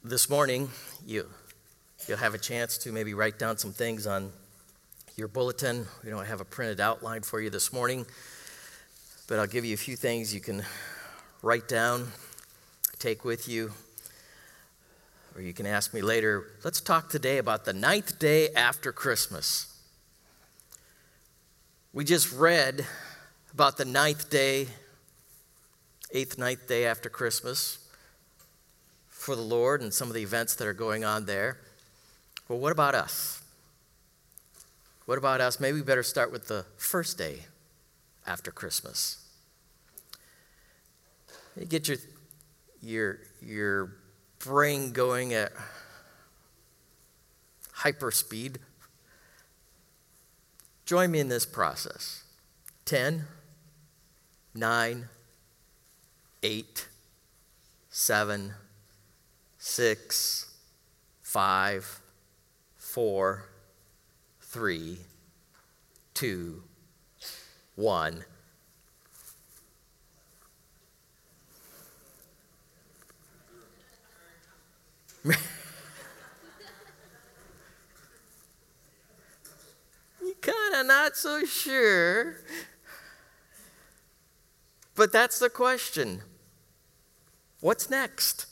This morning, you'll have a chance to maybe write down some things on your bulletin. We don't have a printed outline for you this morning, but I'll give you a few things you can write down, take with you, or you can ask me later. Let's talk today about the 9th day after Christmas. We just read about the 9th day, 8th, 9th day after Christmas for the Lord and some of the events that are going on there. Well, what about us? What about us? Maybe we better start with the first day after Christmas. You get your brain going at hyper speed. Join me in this process. 10, 9, 8, 7, 6, 5, 4, 3, 2, 1. You kind of not so sure. But that's the question. What's next?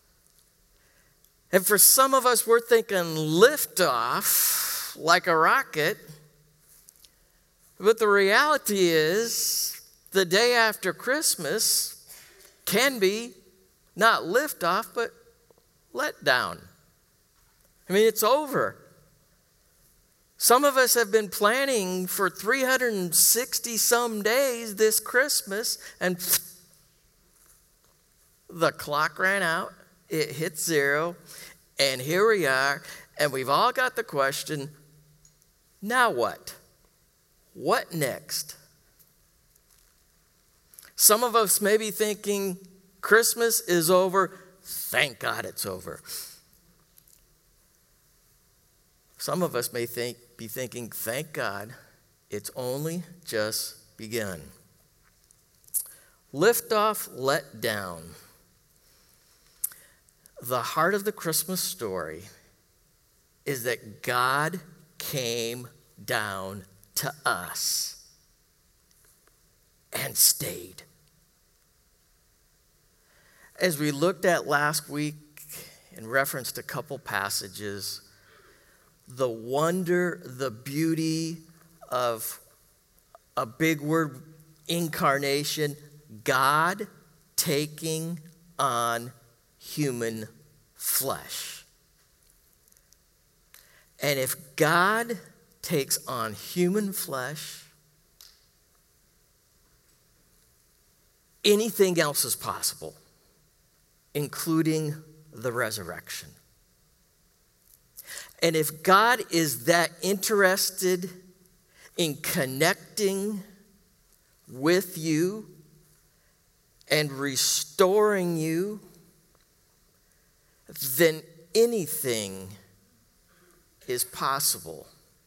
And for some of us, we're thinking liftoff like a rocket. But the reality is, the day after Christmas can be not liftoff, but let down. I mean, it's over. Some of us have been planning for 360 some days this Christmas, and the clock ran out. It hit 0, and here we are, and we've all got the question, now what? What next? Some of us may be thinking, Christmas is over. Thank God it's over. Some of us may be thinking, thank God it's only just begun. Lift off, let down. The heart of the Christmas story is that God came down to us and stayed. As we looked at last week and referenced a couple passages, the wonder, the beauty of a big word, incarnation, God taking on human flesh. And if God takes on human flesh, anything else is possible, including the resurrection. And if God is that interested in connecting with you and restoring you, then anything is possible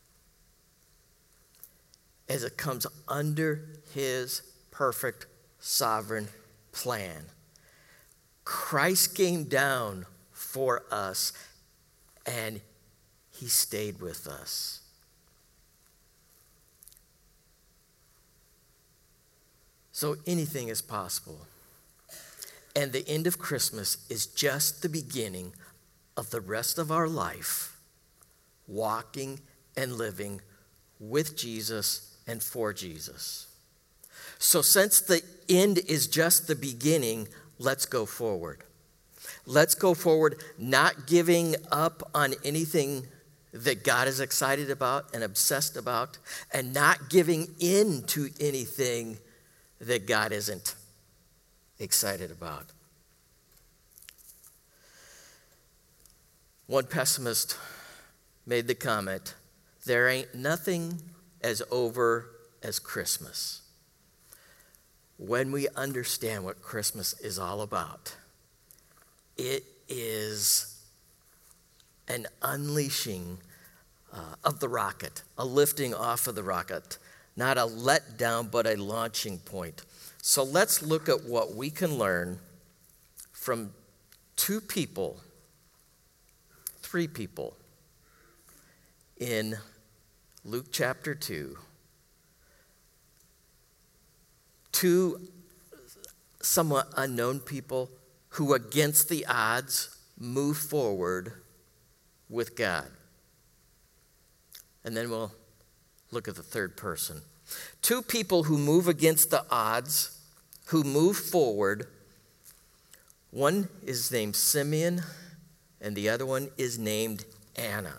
as it comes under his perfect sovereign plan. Christ came down for us, and he stayed with us. So anything is possible. And the end of Christmas is just the beginning of the rest of our life, walking and living with Jesus and for Jesus. So since the end is just the beginning, let's go forward. Let's go forward, not giving up on anything that God is excited about and obsessed about, and not giving in to anything that God isn't excited about. One pessimist made the comment, there ain't nothing as over as Christmas. When we understand what Christmas is all about, it is an unleashing of the rocket, a lifting off of the rocket, not a letdown, but a launching point. So let's look at what we can learn from two people three people in Luke chapter 2. Two somewhat unknown people who, against the odds, move forward with God. And then we'll look at the third person. Two people who move against the odds, who move forward. One is named Simeon, and the other one is named Anna.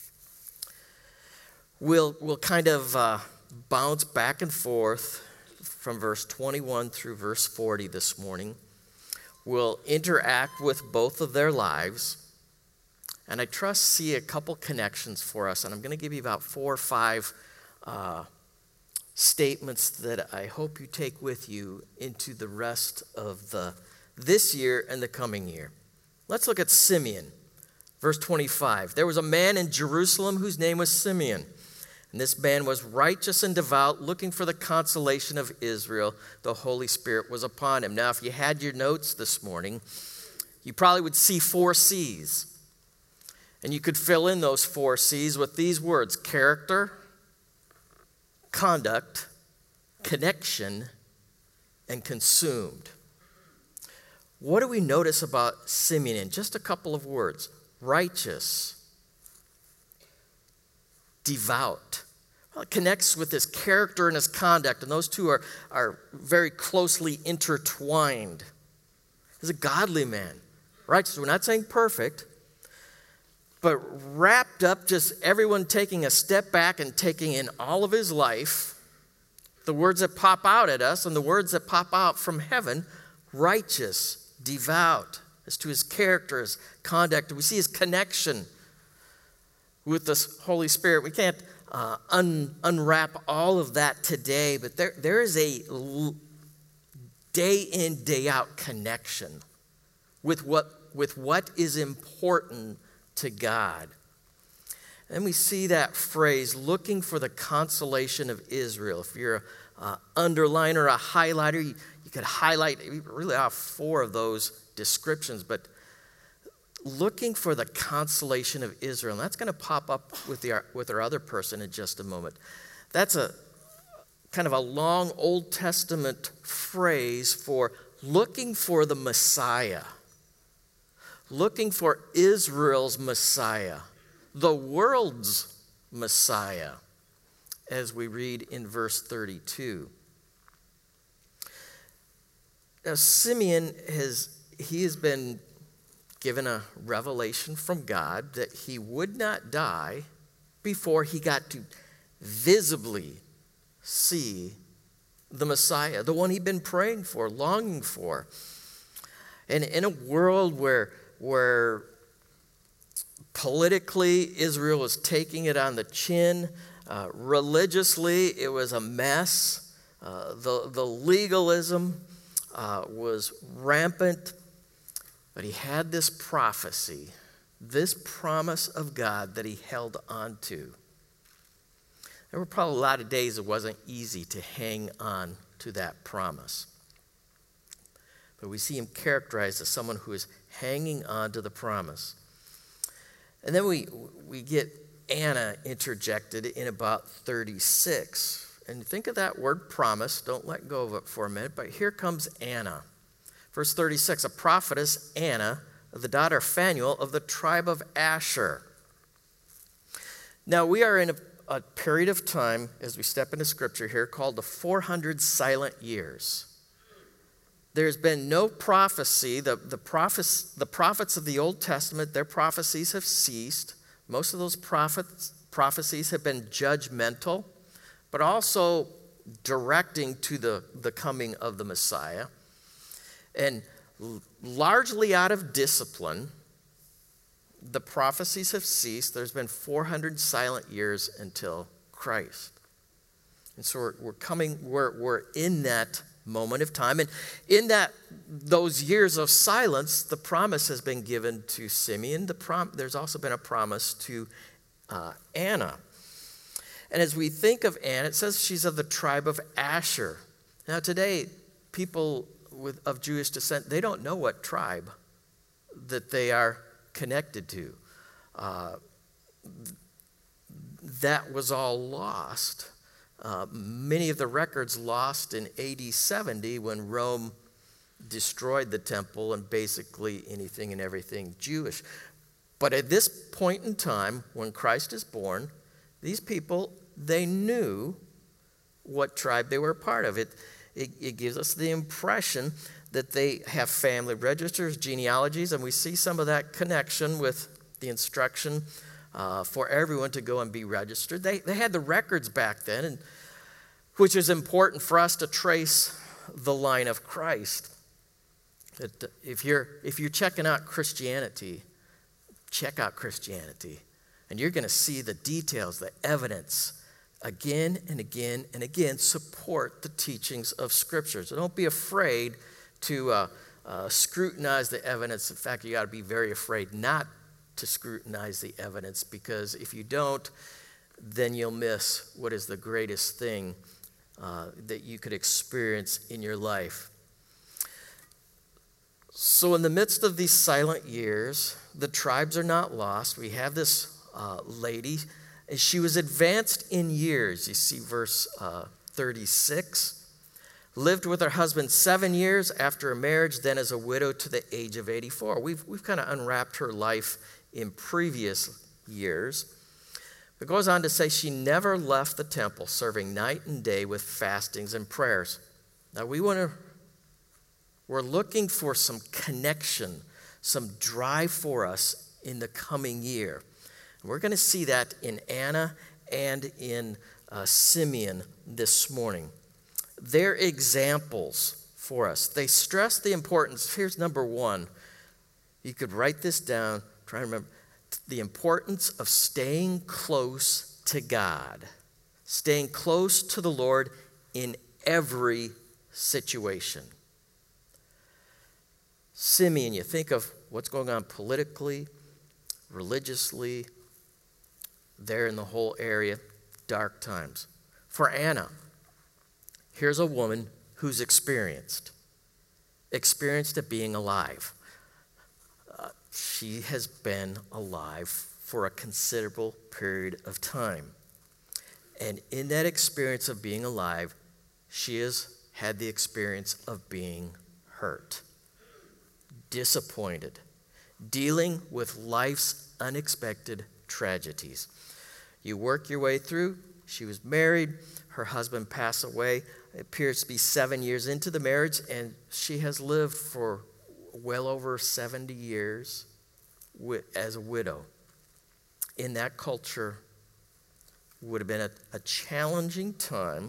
We'll kind of bounce back and forth from verse 21 through verse 40 this morning. We'll interact with both of their lives, and I trust see a couple connections for us, and I'm going to give you about 4 or 5 statements that I hope you take with you into the rest of this year and the coming year. Let's look at Simeon. Verse 25, there was a man in Jerusalem whose name was Simeon. And this man was righteous and devout, looking for the consolation of Israel. The Holy Spirit was upon him. Now, if you had your notes this morning, you probably would see 4 C's. And you could fill in those 4 C's with these words: character, conduct, connection, and consumed. What do we notice about Simeon in just a couple of words? Righteous, devout. Well, it connects with his character and his conduct, and those two are very closely intertwined. He's a godly man. Righteous, we're not saying perfect, but wrapped up, just everyone taking a step back and taking in all of his life, the words that pop out at us and the words that pop out from heaven: righteous, devout, as to his character, his conduct. We see his connection with the Holy Spirit. We can't unwrap all of that today, but there is a day in, day out connection with what is important to God. And we see that phrase, looking for the consolation of Israel. If you're an underliner or a highlighter, you could highlight really all 4 of those descriptions, but looking for the consolation of Israel. And that's going to pop up with our other person in just a moment. That's a kind of a long Old Testament phrase for looking for the Messiah. Looking for Israel's Messiah, the world's Messiah, as we read in verse 32. Now, Simeon has been given a revelation from God that he would not die before he got to visibly see the Messiah, the one he'd been praying for, longing for. And in a world where politically Israel was taking it on the chin, religiously it was a mess, the legalism was rampant. But he had this prophecy, this promise of God that he held on to. There were probably a lot of days it wasn't easy to hang on to that promise. But we see him characterized as someone who is hanging on to the promise. And then we get Anna interjected in about 36. And think of that word promise. Don't let go of it for a minute. But here comes Anna. Verse 36, a prophetess, Anna, the daughter of Phanuel of the tribe of Asher. Now, we are in a period of time, as we step into Scripture here, called the 400 silent years. There's been no prophecy. The prophets of the Old Testament, their prophecies have ceased. Most of those prophecies have been judgmental, but also directing to the coming of the Messiah. And largely out of discipline, the prophecies have ceased. There's been 400 silent years until Christ. And so we're in that moment of time. And in those years of silence, the promise has been given to Simeon. There's also been a promise to Anna. And as we think of Anna, it says she's of the tribe of Asher. Now today, people of Jewish descent, they don't know what tribe that they are connected to. that was all lost. Many of the records lost in AD 70 when Rome destroyed the temple and basically anything and everything Jewish. But at this point in time, when Christ is born, these people, they knew what tribe they were a part of. It gives us the impression that they have family registers, genealogies, and we see some of that connection with the instruction for everyone to go and be registered. They had the records back then, which is important for us to trace the line of Christ. That if you're checking out Christianity, check out Christianity, and you're going to see the details, the evidence, again and again and again, support the teachings of Scripture. So don't be afraid to scrutinize the evidence. In fact, you got to be very afraid not to scrutinize the evidence, because if you don't, then you'll miss what is the greatest thing that you could experience in your life. So in the midst of these silent years, the tribes are not lost. We have this lady, and she was advanced in years. You see verse 36. Lived with her husband 7 years after a marriage, then as a widow to the age of 84. We've kind of unwrapped her life in previous years. It goes on to say she never left the temple, serving night and day with fastings and prayers. Now we're looking for some connection, some drive for us in the coming year. And we're going to see that in Anna and in Simeon this morning. They're examples for us. They stress the importance. Here's number one. You could write this down. Try to remember the importance of staying close to God, staying close to the Lord in every situation. Simeon, you think of what's going on politically, religiously, there in the whole area, dark times. For Anna, here's a woman who's experienced at being alive. She has been alive for a considerable period of time. And in that experience of being alive, she has had the experience of being hurt, disappointed, dealing with life's unexpected tragedies. You work your way through. She was married. Her husband passed away. It appears to be 7 years into the marriage, and she has lived for well over 70 years as a widow. In that culture, would have been a challenging time,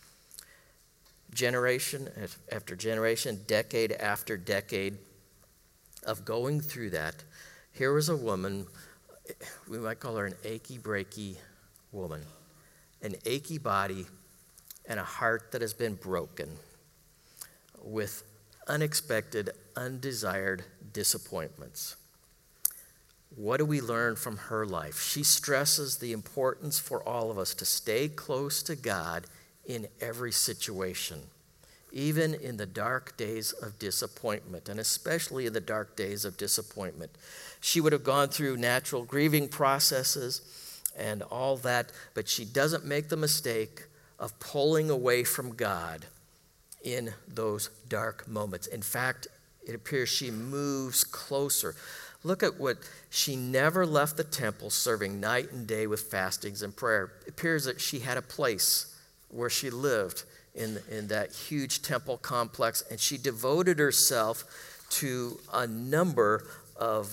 generation after generation, decade after decade of going through that. Here was a woman, we might call her an achy, breaky woman, an achy body and a heart that has been broken with unexpected, undesired disappointments. What do we learn from her life? She stresses the importance for all of us to stay close to God in every situation, even in the dark days of disappointment, and especially in the dark days of disappointment. She would have gone through natural grieving processes and all that, but she doesn't make the mistake of pulling away from God in those dark moments. In fact, it appears she moves closer. Look at what she never left the temple, serving night and day with fastings and prayer. It appears that she had a place where she lived in that huge temple complex, and she devoted herself to a number of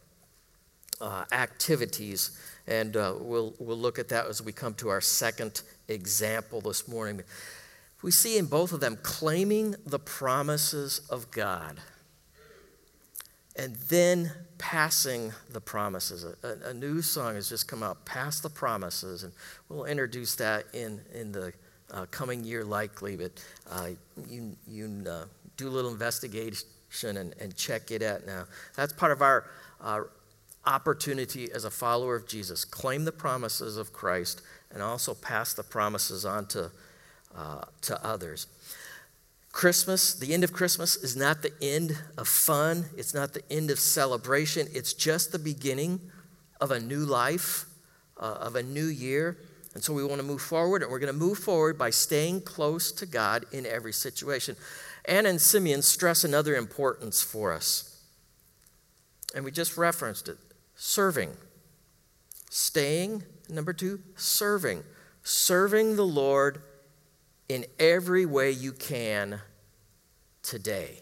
activities, and we'll look at that as we come to our second example this morning. We see in both of them claiming the promises of God and then passing the promises. A new song has just come out, Pass the Promises, and we'll introduce that in the coming year likely, but you do a little investigation and check it out now. That's part of our opportunity as a follower of Jesus. Claim the promises of Christ and also pass the promises on to others. Christmas, the end of Christmas, is not the end of fun. It's not the end of celebration. It's just the beginning of a new life, of a new year. And so we want to move forward, and we're going to move forward by staying close to God in every situation. Anna and Simeon stress another importance for us. And we just referenced it. Serving. Staying. Number 2, serving. Serving the Lord in every way you can today.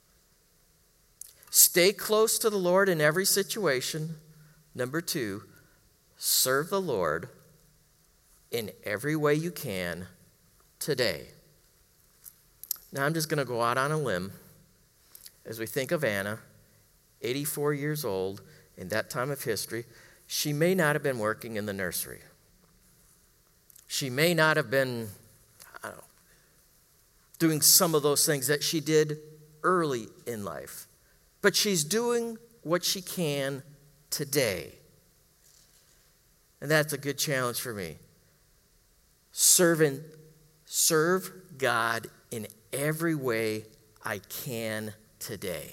Stay close to the Lord in every situation. Number 2, serve the Lord in every way you can today. Now I'm just going to go out on a limb as we think of Anna, 84 years old, in that time of history. She may not have been working in the nursery. She may not have been, doing some of those things that she did early in life. But she's doing what she can today. And that's a good challenge for me. Serve God in every way I can today.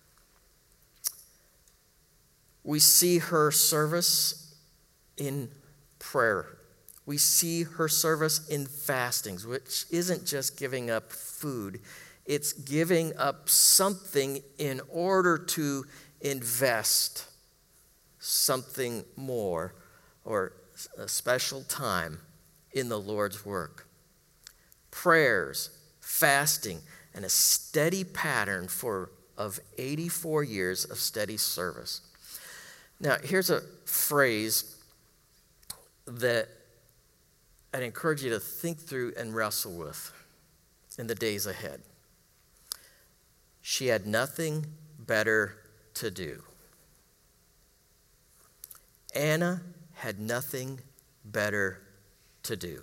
We see her service in prayer. We see her service in fastings, which isn't just giving up food. It's giving up something in order to invest something more, or a special time in the Lord's work. Prayers, fasting, and a steady pattern of 84 years of steady service. Now, here's a phrase that I'd encourage you to think through and wrestle with in the days ahead. She had nothing better to do. Anna had nothing better to do.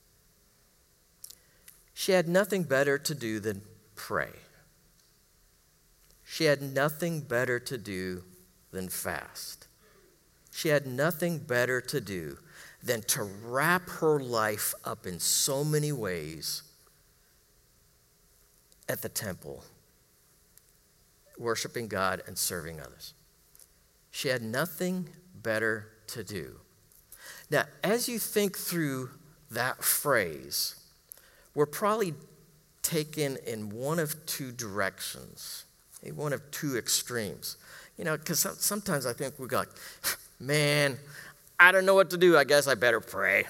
She had nothing better to do than pray. She had nothing better to do than fast. She had nothing better to do than to wrap her life up in so many ways at the temple, worshiping God and serving others. She had nothing better to do. Now, as you think through that phrase, we're probably taken in one of two directions, one of two extremes. Because sometimes I think we go, man, I don't know what to do. I guess I better pray.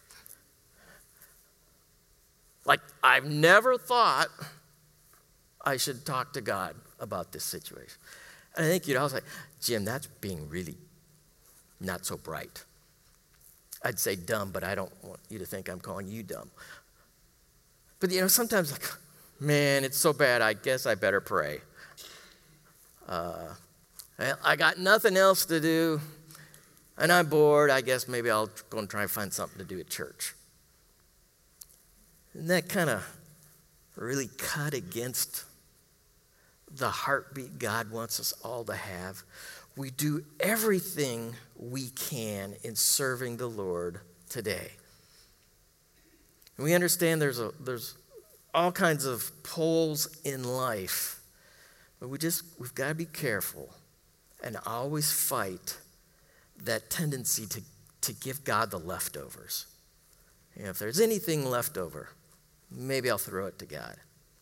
Like, I've never thought I should talk to God about this situation. And I think you'd all say, Jim, that's being really not so bright. I'd say dumb, but I don't want you to think I'm calling you dumb. But, sometimes like, man, it's so bad, I guess I better pray. I got nothing else to do, and I'm bored. I guess maybe I'll go and try and find something to do at church. And that kind of really cut against the heartbeat God wants us all to have. We do everything we can in serving the Lord today. And we understand there's all kinds of poles in life, but we've got to be careful and always fight that tendency to give God the leftovers. If there's anything left over, maybe I'll throw it to God.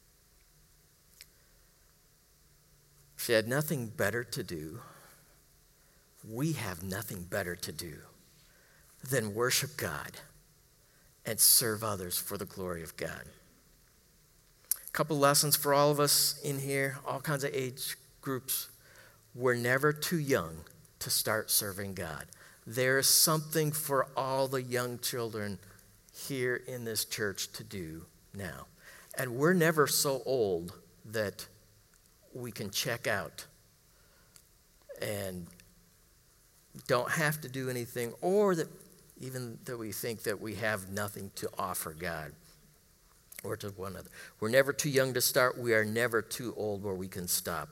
She had nothing better to do. We have nothing better to do than worship God and serve others for the glory of God. A couple lessons for all of us in here, all kinds of age groups. We're never too young to start serving God. There is something for all the young children here in this church to do now. And we're never so old that we can check out and don't have to do anything, or that even that we think that we have nothing to offer God or to one another. We're never too young to start. We are never too old where we can stop.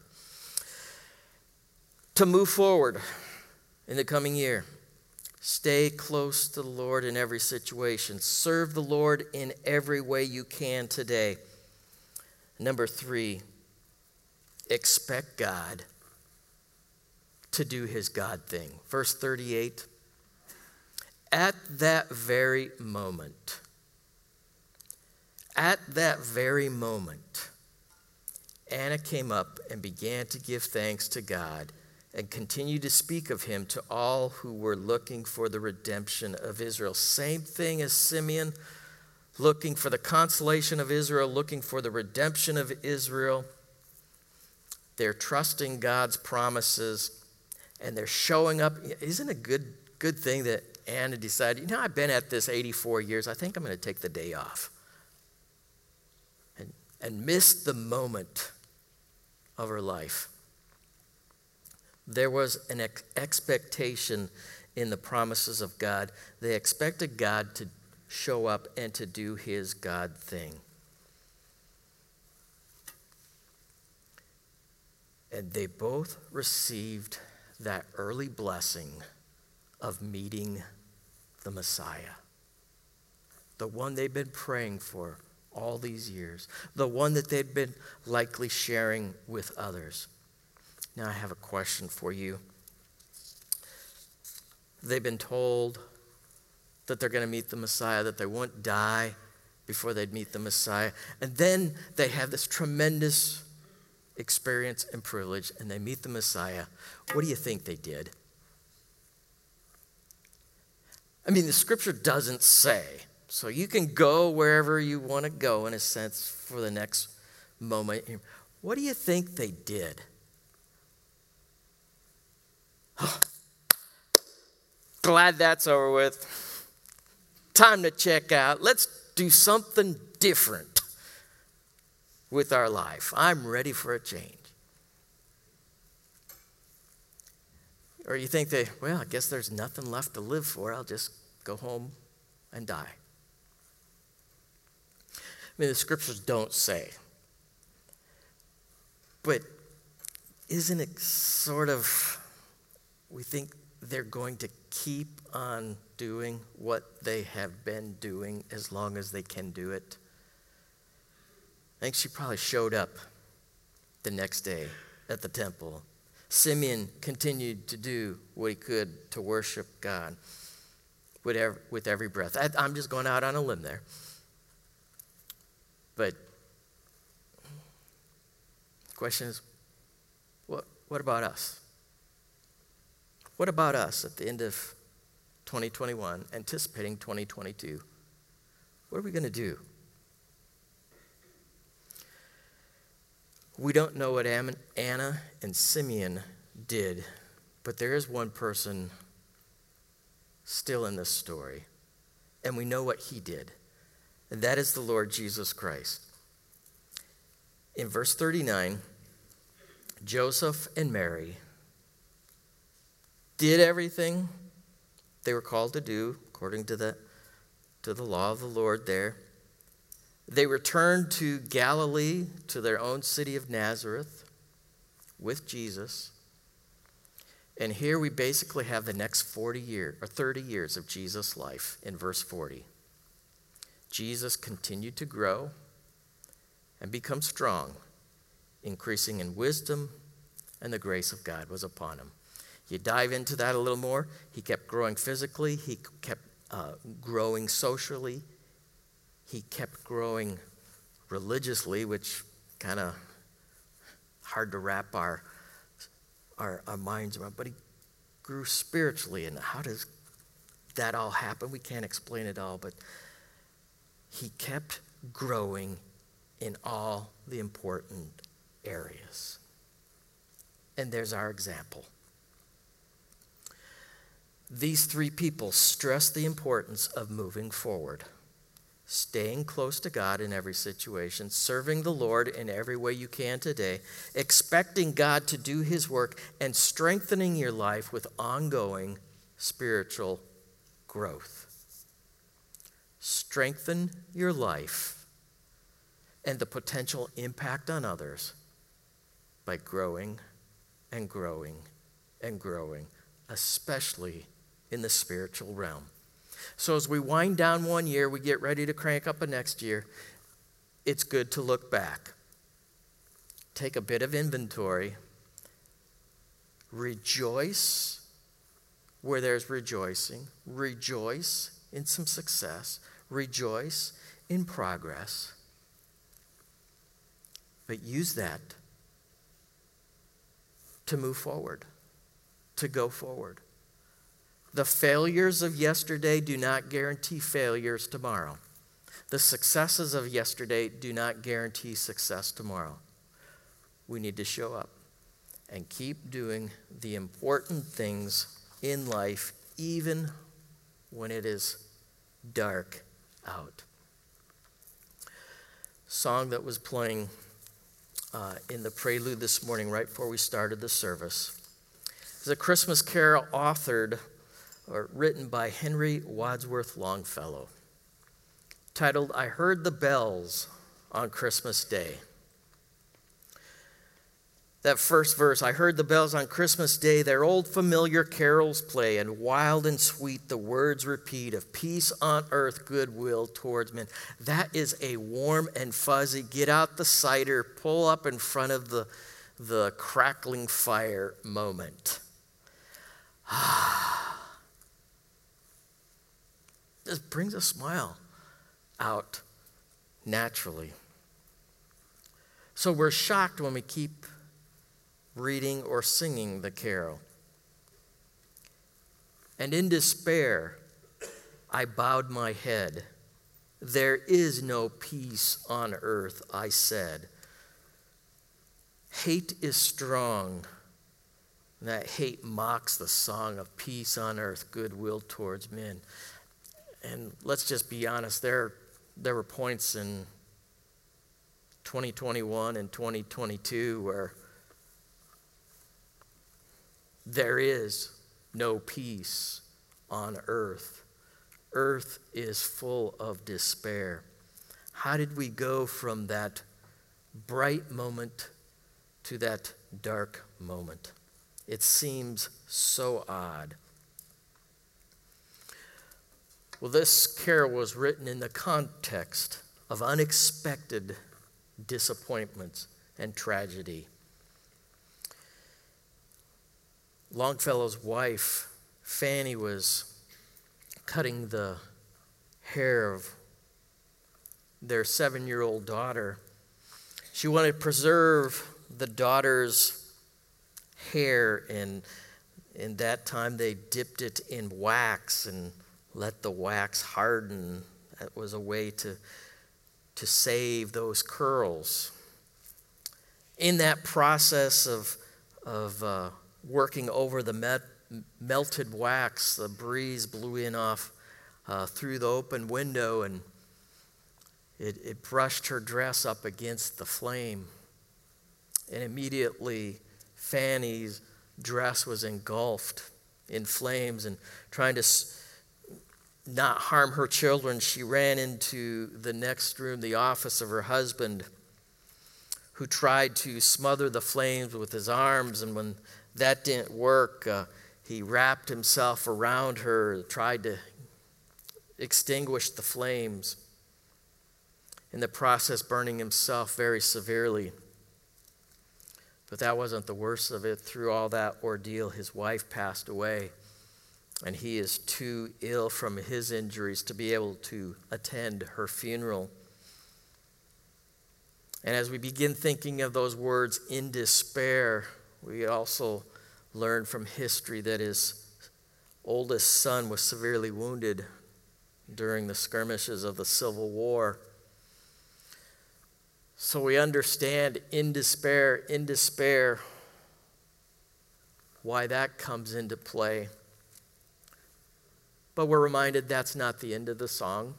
To move forward in the coming year, stay close to the Lord in every situation. Serve the Lord in every way you can today. Number 3, expect God to do his God thing. Verse 38, at that very moment, Anna came up and began to give thanks to God and continued to speak of him to all who were looking for the redemption of Israel. Same thing as Simeon, looking for the consolation of Israel, looking for the redemption of Israel. They're trusting God's promises, and they're showing up. Isn't it a good thing that Anna decided, I've been at this 84 years. I think I'm going to take the day off. And missed the moment of her life. There was an expectation in the promises of God. They expected God to show up and to do his God thing. And they both received that early blessing of meeting the Messiah, the one they've been praying for all these years, the one that they'd been likely sharing with others. Now I have a question for you. They've been told that they're going to meet the Messiah, that they won't die before they'd meet the Messiah. And then they have this tremendous experience and privilege, and they meet the Messiah. What do you think they did? I mean, the scripture doesn't say. So you can go wherever you want to go, in a sense, for the next moment. What do you think they did? Glad that's over with. Time to check out. Let's do something different with our life. I'm ready for a change. Or you think I guess there's nothing left to live for. I'll just go home and die. I mean, the scriptures don't say. But isn't it sort of, we think they're going to keep on doing what they have been doing as long as they can do it? I think she probably showed up the next day at the temple. Simeon continued to do what he could to worship God with every breath. I'm just going out on a limb there. But the question is, what about us? What about us at the end of 2021, anticipating 2022? What are we going to do? We don't know what Anna and Simeon did, but there is one person still in this story, and we know what he did, and that is the Lord Jesus Christ. In verse 39, Joseph and Mary did everything they were called to do according to the law of the Lord there. They returned to Galilee, to their own city of Nazareth, with Jesus. And here we basically have the next 30 years of Jesus' life in verse 40. Jesus continued to grow and become strong, increasing in wisdom, and the grace of God was upon him. You dive into that a little more. He kept growing physically. He kept growing socially. He kept growing religiously, which kind of hard to wrap our minds around. But he grew spiritually. And how does that all happen? We can't explain it all. But he kept growing in all the important areas. And there's our example. These three people stress the importance of moving forward, staying close to God in every situation, serving the Lord in every way you can today, expecting God to do his work, and strengthening your life with ongoing spiritual growth. Strengthen your life and the potential impact on others by growing and growing and growing, especially in the spiritual realm. So as we wind down one year, we get ready to crank up a next year, it's good to look back. Take a bit of inventory. rejoice where there's rejoicing, rejoice in some success, rejoice in progress. But use that to move forward, to go forward. The failures of yesterday do not guarantee failures tomorrow. The successes of yesterday do not guarantee success tomorrow. We need to show up and keep doing the important things in life, even when it is dark out. Song that was playing in the prelude this morning, right before we started the service, is a Christmas carol authored or written by Henry Wadsworth Longfellow, titled, "I Heard the Bells on Christmas Day." That first verse, "I heard the bells on Christmas Day, their old familiar carols play, and wild and sweet the words repeat of peace on earth, goodwill towards men." That is a warm and fuzzy, get out the cider, pull up in front of the crackling fire moment. This brings a smile out naturally. So we're shocked when we keep reading or singing the carol. "And in despair, I bowed my head. There is no peace on earth, I said. Hate is strong. And that hate mocks the song of peace on earth, goodwill towards men." And let's just be honest, there were points in 2021 and 2022 where there is no peace on earth. Earth is full of despair. How did we go from that bright moment to that dark moment? It seems so odd. Well, this carol was written in the context of unexpected disappointments and tragedy. Longfellow's wife, Fanny, was cutting the hair of their 7-year-old daughter. She wanted to preserve the daughter's hair, and in that time they dipped it in wax and let the wax harden. That was a way to save those curls. In that process of working over the melted wax, the breeze blew in off through the open window, and it brushed her dress up against the flame. And immediately Fanny's dress was engulfed in flames, and trying to not harm her children, she ran into the next room, the office of her husband, who tried to smother the flames with his arms. And when that didn't work, he wrapped himself around her, tried to extinguish the flames, in the process burning himself very severely. But that wasn't the worst of it. Through all that ordeal, his wife passed away, and he is too ill from his injuries to be able to attend her funeral. And as we begin thinking of those words, "in despair," we also learn from history that his oldest son was severely wounded during the skirmishes of the Civil War. So we understand in despair, why that comes into play. But we're reminded that's not the end of the song.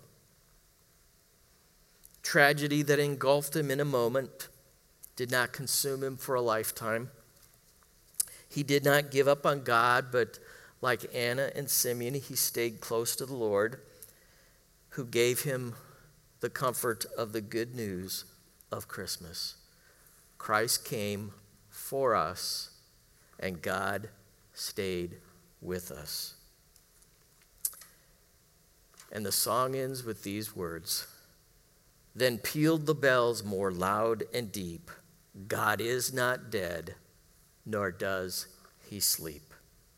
Tragedy that engulfed him in a moment did not consume him for a lifetime. He did not give up on God, but like Anna and Simeon, he stayed close to the Lord, who gave him the comfort of the good news of Christmas. Christ came for us, and God stayed with us. And the song ends with these words: "Then pealed the bells more loud and deep. God is not dead, nor does he sleep.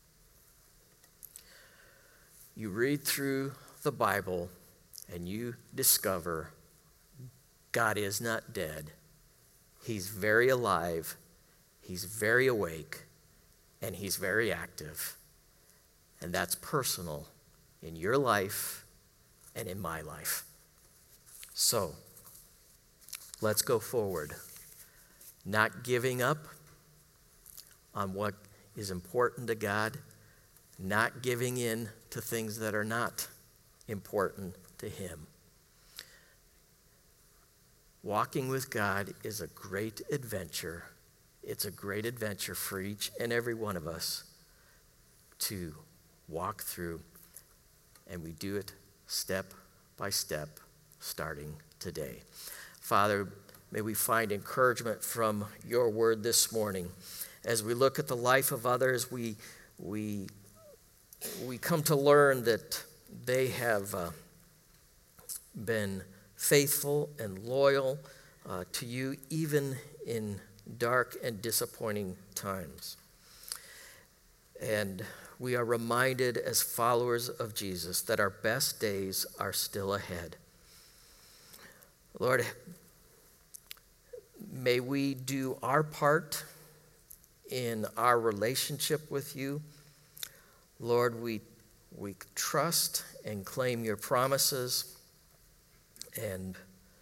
You read through the Bible and you discover God is not dead. He's very alive, he's very awake, and he's very active. And that's personal in your life and in my life. So, let's go forward, not giving up on what is important to God, not giving in to things that are not important to him. Walking with God is a great adventure. It's a great adventure for each and every one of us to walk through, and we do it step by step, starting today. Father, may we find encouragement from your word this morning. As we look at the life of others, we come to learn that they have been faithful and loyal to you, even in dark and disappointing times. And we are reminded as followers of Jesus that our best days are still ahead. Lord, may we do our part in our relationship with you. Lord, we trust and claim your promises, and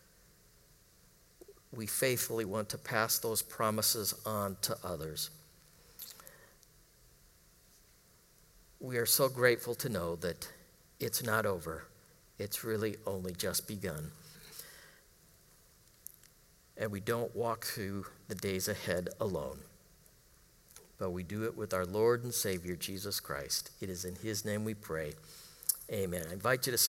we faithfully want to pass those promises on to others. We are so grateful to know that it's not over. It's really only just begun. And we don't walk through the days ahead alone, but we do it with our Lord and Savior, Jesus Christ. It is in his name we pray. Amen. I invite you to